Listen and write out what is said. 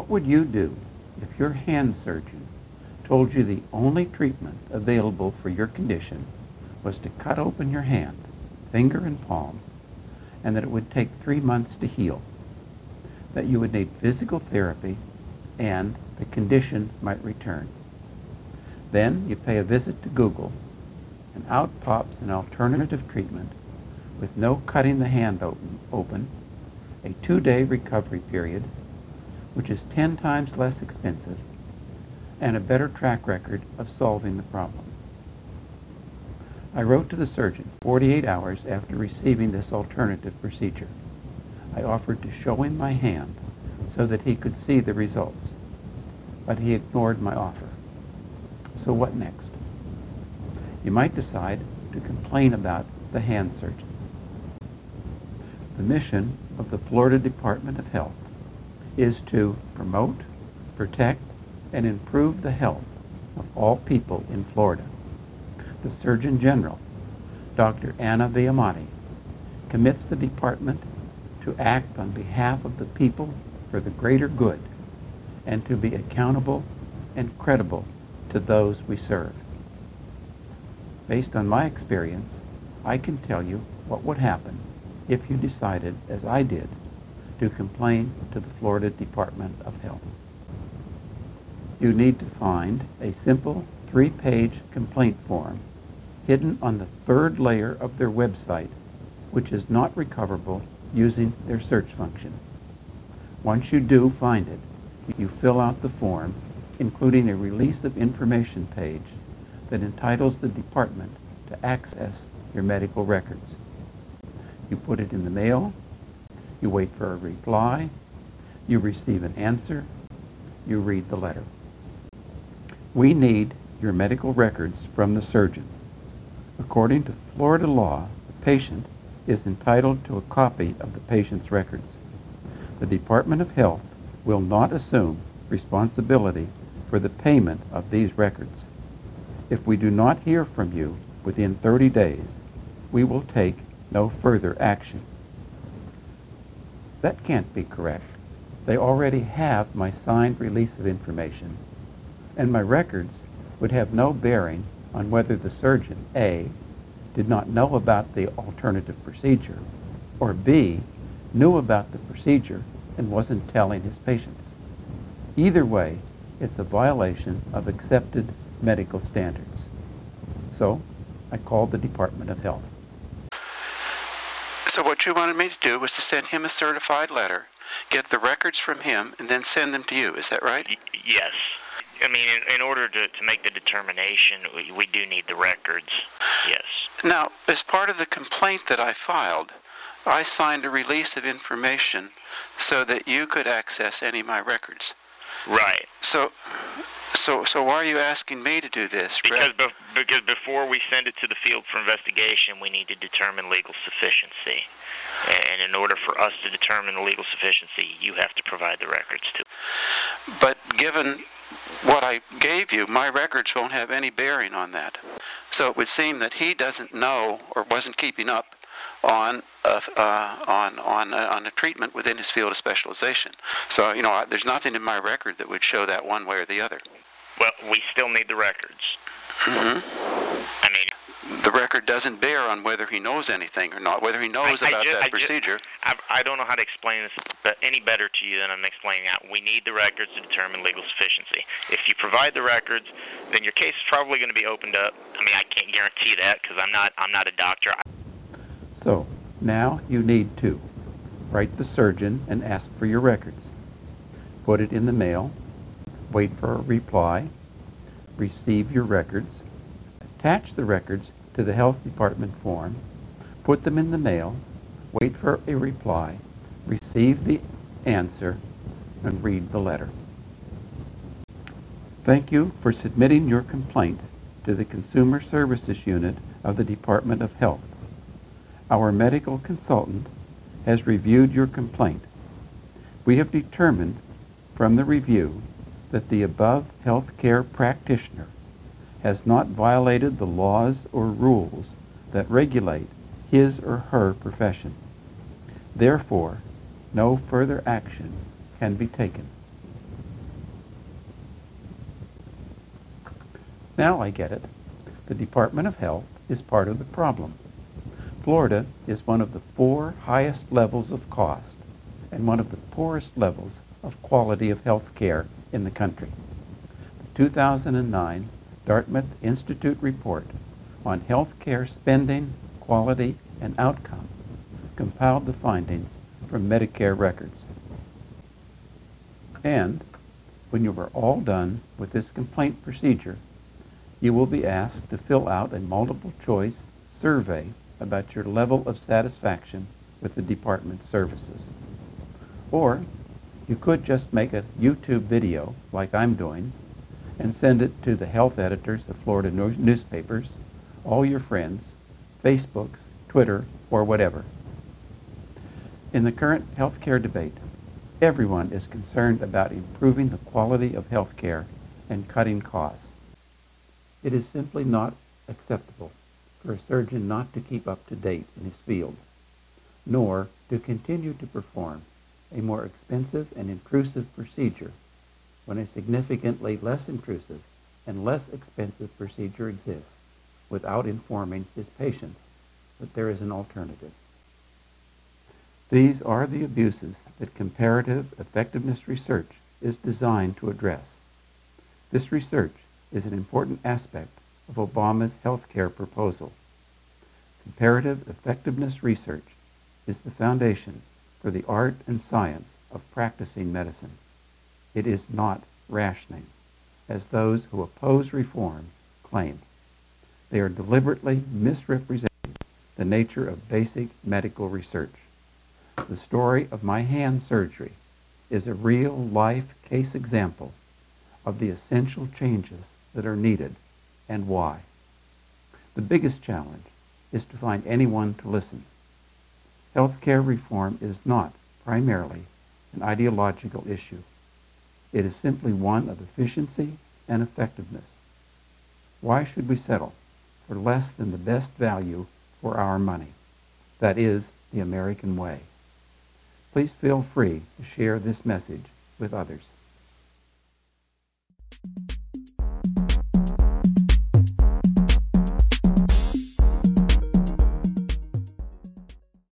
What would you do if your hand surgeon told you the only treatment available for your condition was to cut open your hand, finger and palm, and that it would take 3 months to heal, that you would need physical therapy, and the condition might return? Then you pay a visit to Google, and out pops an alternative treatment with no cutting the hand open, a 2-day recovery period, which is 10 times less expensive, and a better track record of solving the problem. I wrote to the surgeon 48 hours after receiving this alternative procedure. I offered to show him my hand so that he could see the results, but he ignored my offer. So what next? You might decide to complain about the hand surgeon. The mission of the Florida Department of Health is to promote, protect, and improve the health of all people in Florida. The Surgeon General, Dr. Anna Viamati, commits the department to act on behalf of the people for the greater good and to be accountable and credible to those we serve. Based on my experience, I can tell you what would happen if you decided, as I did, to complain to the Florida Department of Health. You need to find a simple 3-page complaint form hidden on the 3rd layer of their website, which is not recoverable using their search function. Once you do find it, you fill out the form, including a release of information page that entitles the department to access your medical records. You put it in the mail, you wait for a reply, you receive an answer, you read the letter. We need your medical records from the surgeon. According to Florida law, the patient is entitled to a copy of the patient's records. The Department of Health will not assume responsibility for the payment of these records. If we do not hear from you within 30 days, we will take no further action. That can't be correct. They already have my signed release of information, and my records would have no bearing on whether the surgeon, A, did not know about the alternative procedure, or B, knew about the procedure and wasn't telling his patients. Either way, it's a violation of accepted medical standards. So, I called the Department of Health. So what you wanted me to do was to send him a certified letter, get the records from him, and then send them to you. Is that right? Yes. I mean, in order to make the determination, we do need the records. Yes. Now, as part of the complaint that I filed, I signed a release of information so that you could access any of my records. Right. So why are you asking me to do this? Because before we send it to the field for investigation, we need to determine legal sufficiency. And in order for us to determine the legal sufficiency, you have to provide the records too. But given what I gave you, my records won't have any bearing on that. So it would seem that he doesn't know or wasn't keeping up on a treatment within his field of specialization. So, there's nothing in my record that would show that one way or the other. Well, we still need the records. Mm-hmm. I mean, the record doesn't bear on whether he knows anything or not, whether he knows about that procedure. I don't know how to explain this any better to you than I'm explaining that. We need the records to determine legal sufficiency. If you provide the records, then your case is probably going to be opened up. I mean, I can't guarantee that because I'm not a doctor. So, now you need to write the surgeon and ask for your records. Put it in the mail, wait for a reply, receive your records, attach the records to the health department form, put them in the mail, wait for a reply, receive the answer, and read the letter. Thank you for submitting your complaint to the Consumer Services Unit of the Department of Health. Our medical consultant has reviewed your complaint. We have determined from the review that the above healthcare practitioner has not violated the laws or rules that regulate his or her profession. Therefore, no further action can be taken. Now I get it. The Department of Health is part of the problem. Florida is one of the 4 highest levels of cost and one of the poorest levels of quality of health care in the country. The 2009 Dartmouth Institute report on health care spending, quality, and outcome compiled the findings from Medicare records. And when you are all done with this complaint procedure, you will be asked to fill out a multiple-choice survey about your level of satisfaction with the department's services. Or you could just make a YouTube video like I'm doing and send it to the health editors of Florida newspapers, all your friends, Facebooks, Twitter, or whatever. In the current healthcare debate, everyone is concerned about improving the quality of healthcare and cutting costs. It is simply not acceptable for a surgeon not to keep up to date in his field, nor to continue to perform a more expensive and intrusive procedure when a significantly less intrusive and less expensive procedure exists without informing his patients that there is an alternative. These are the abuses that comparative effectiveness research is designed to address. This research is an important aspect of Obama's health care proposal. Comparative effectiveness research is the foundation for the art and science of practicing medicine. It is not rationing, as those who oppose reform claim. They are deliberately misrepresenting the nature of basic medical research. The story of my hand surgery is a real-life case example of the essential changes that are needed and why. The biggest challenge is to find anyone to listen. Healthcare reform is not primarily an ideological issue. It is simply one of efficiency and effectiveness. Why should we settle for less than the best value for our money? That is the American way. Please feel free to share this message with others.